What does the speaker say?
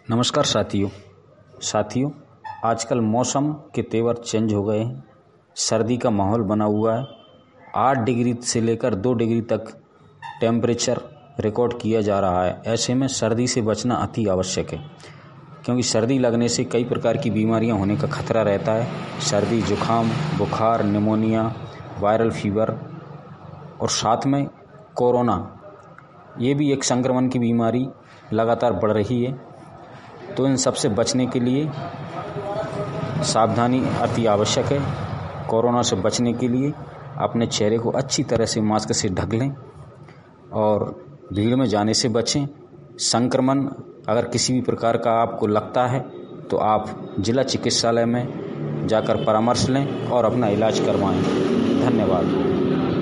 नमस्कार साथियों, आजकल मौसम के तेवर चेंज हो गए हैं। सर्दी का माहौल बना हुआ है। 8 डिग्री से लेकर 2 डिग्री तक टेम्परेचर रिकॉर्ड किया जा रहा है। ऐसे में सर्दी से बचना अति आवश्यक है, क्योंकि सर्दी लगने से कई प्रकार की बीमारियां होने का खतरा रहता है। सर्दी, जुखाम, बुखार, निमोनिया, वायरल फीवर और साथ में कोरोना, ये भी एक संक्रमण की बीमारी लगातार बढ़ रही है। तो इन सब से बचने के लिए सावधानी अति आवश्यक है। कोरोना से बचने के लिए अपने चेहरे को अच्छी तरह से मास्क से ढक लें और भीड़ में जाने से बचें। संक्रमण अगर किसी भी प्रकार का आपको लगता है तो आप जिला चिकित्सालय में जाकर परामर्श लें और अपना इलाज करवाएं। धन्यवाद।